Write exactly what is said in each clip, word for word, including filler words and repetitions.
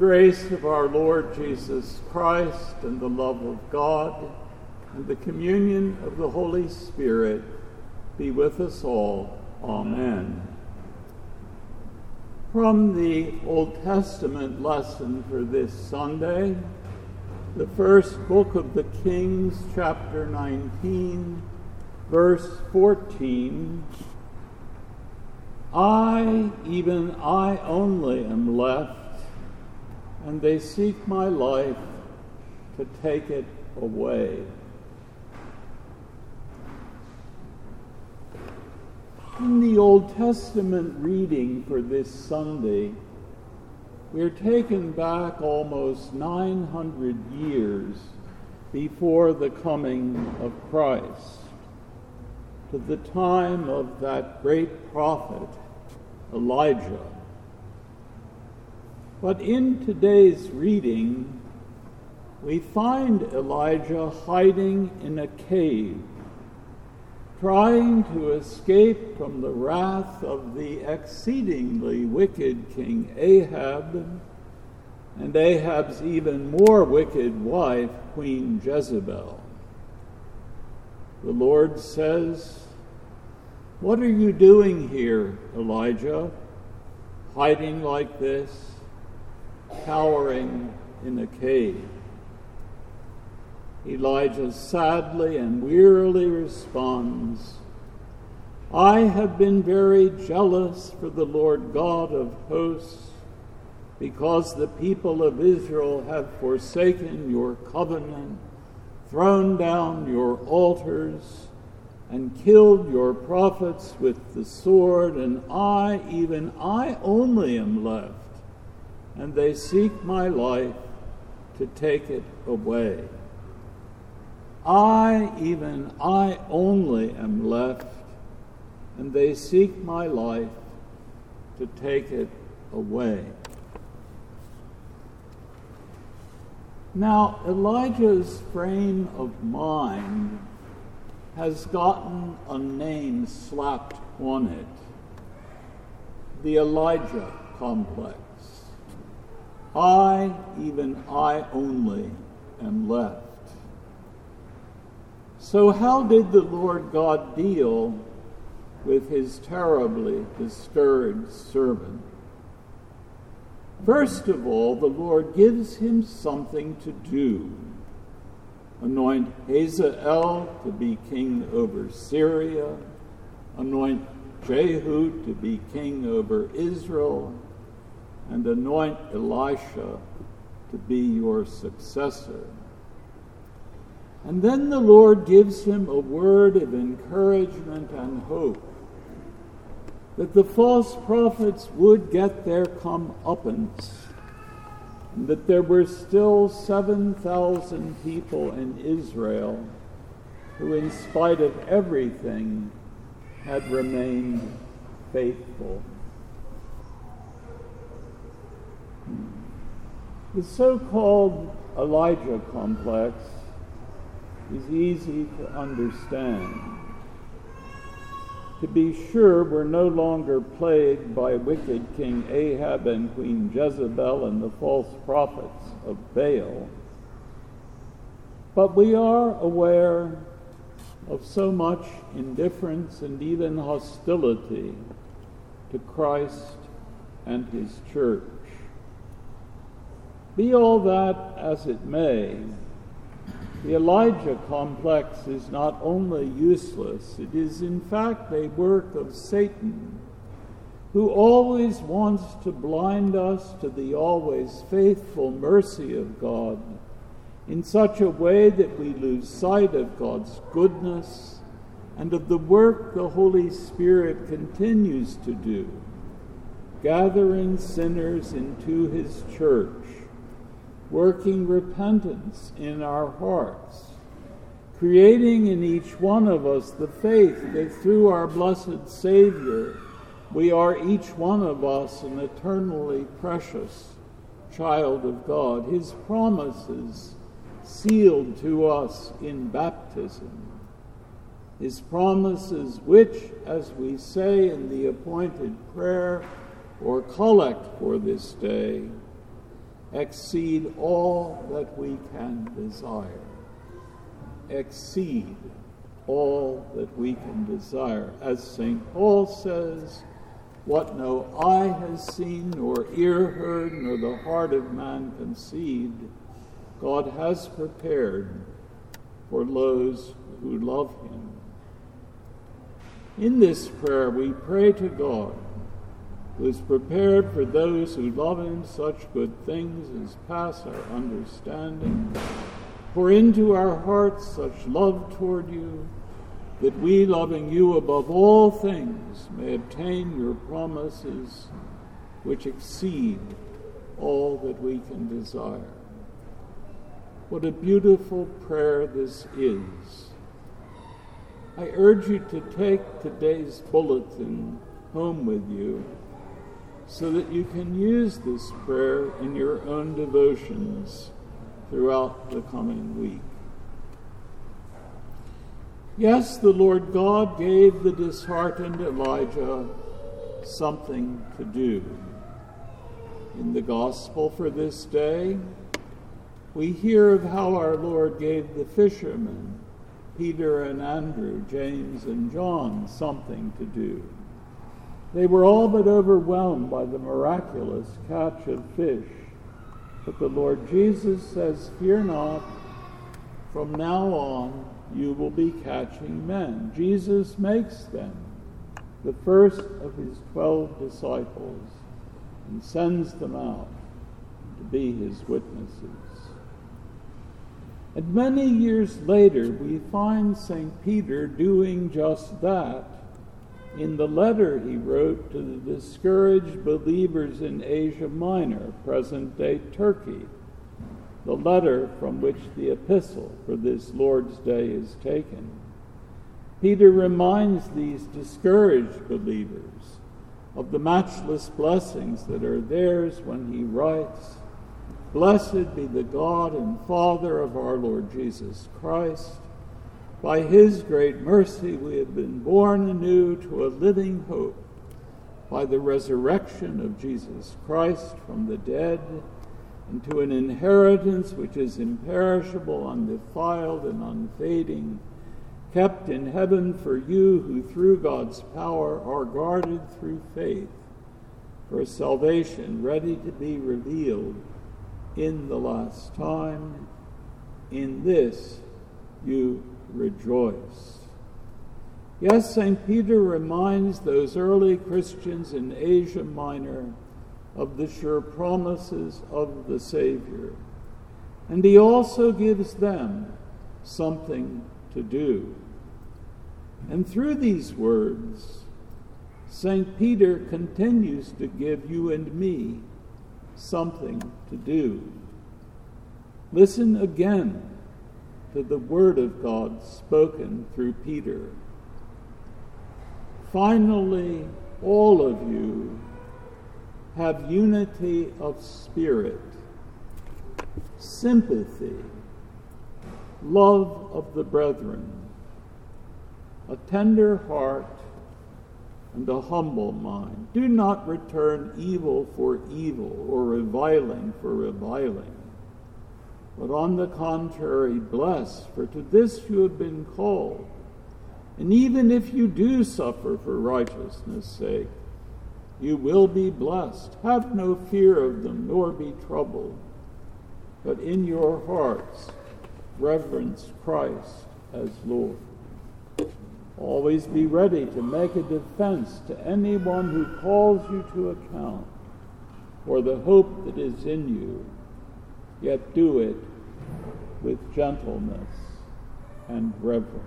grace of our Lord Jesus Christ and the love of God and the communion of the Holy Spirit be with us all. Amen. From the Old Testament lesson for this Sunday, the first book of the Kings, chapter nineteen, verse fourteen. I, even I only, am left, and they seek my life to take it away. In the Old Testament reading for this Sunday, we're taken back almost nine hundred years before the coming of Christ, to the time of that great prophet, Elijah. But in today's reading, we find Elijah hiding in a cave, trying to escape from the wrath of the exceedingly wicked King Ahab and Ahab's even more wicked wife, Queen Jezebel. The Lord says, "What are you doing here, Elijah, hiding like this, cowering in a cave?" Elijah sadly and wearily responds, "I have been very jealous for the Lord God of hosts, because the people of Israel have forsaken your covenant, thrown down your altars, and killed your prophets with the sword, and I, even I only, am left, and they seek my life to take it away. I, even I only, am left, and they seek my life to take it away." Now, Elijah's frame of mind has gotten a name slapped on it: the Elijah complex. I, even I only, am left. So how did the Lord God deal with his terribly discouraged servant? First of all, the Lord gives him something to do. Anoint Hazael to be king over Syria. Anoint Jehu to be king over Israel. And anoint Elisha to be your successor. And then the Lord gives him a word of encouragement and hope that the false prophets would get their comeuppance, and that there were still seven thousand people in Israel who, in spite of everything, had remained faithful. The so-called Elijah complex is easy to understand. To be sure, we're no longer plagued by wicked King Ahab and Queen Jezebel and the false prophets of Baal, but we are aware of so much indifference and even hostility to Christ and his church. Be all that as it may, the Elijah complex is not only useless, it is in fact a work of Satan, who always wants to blind us to the always faithful mercy of God in such a way that we lose sight of God's goodness and of the work the Holy Spirit continues to do, gathering sinners into his church, working repentance in our hearts, creating in each one of us the faith that through our blessed Savior we are each one of us an eternally precious child of God, his promises sealed to us in baptism, his promises which, as we say in the appointed prayer or collect for this day, exceed all that we can desire. Exceed all that we can desire. As Saint Paul says, what no eye has seen, nor ear heard, nor the heart of man conceived, God has prepared for those who love him. In this prayer, we pray to God, who is prepared for those who love him such good things as pass our understanding. Pour into our hearts such love toward you, that we, loving you above all things, may obtain your promises, which exceed all that we can desire. What a beautiful prayer this is. I urge you to take today's bulletin home with you so that you can use this prayer in your own devotions throughout the coming week. Yes, the Lord God gave the disheartened Elijah something to do. In the gospel for this day, we hear of how our Lord gave the fishermen, Peter and Andrew, James and John, something to do. They were all but overwhelmed by the miraculous catch of fish. But the Lord Jesus says, "Fear not, from now on you will be catching men." Jesus makes them the first of his twelve disciples and sends them out to be his witnesses. And many years later, we find Saint Peter doing just that in the letter he wrote to the discouraged believers in Asia Minor, present-day Turkey, the letter from which the epistle for this Lord's Day is taken. Peter reminds these discouraged believers of the matchless blessings that are theirs when he writes, "Blessed be the God and Father of our Lord Jesus Christ. By his great mercy we have been born anew to a living hope by the resurrection of Jesus Christ from the dead, and to an inheritance which is imperishable, undefiled, and unfading, kept in heaven for you who through God's power are guarded through faith for a salvation ready to be revealed in the last time. In this you rejoice." Yes, Saint Peter reminds those early Christians in Asia Minor of the sure promises of the Savior. And he also gives them something to do. And through these words, Saint Peter continues to give you and me something to do. Listen again to the word of God spoken through Peter. Finally, all of you have unity of spirit, sympathy, love of the brethren, a tender heart, and a humble mind. Do not return evil for evil or reviling for reviling, but on the contrary, bless, for to this you have been called. And even if you do suffer for righteousness' sake, you will be blessed. Have no fear of them, nor be troubled, but in your hearts reverence Christ as Lord. Always be ready to make a defense to anyone who calls you to account for the hope that is in you, yet do it with gentleness and reverence.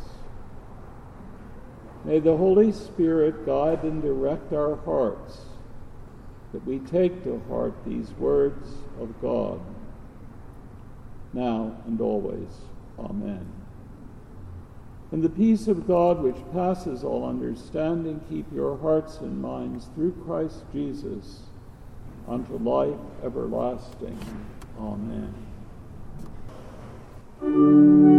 May the Holy Spirit guide and direct our hearts, that we take to heart these words of God, now and always. Amen. And the peace of God, which passes all understanding, keep your hearts and minds through Christ Jesus unto life everlasting. Amen.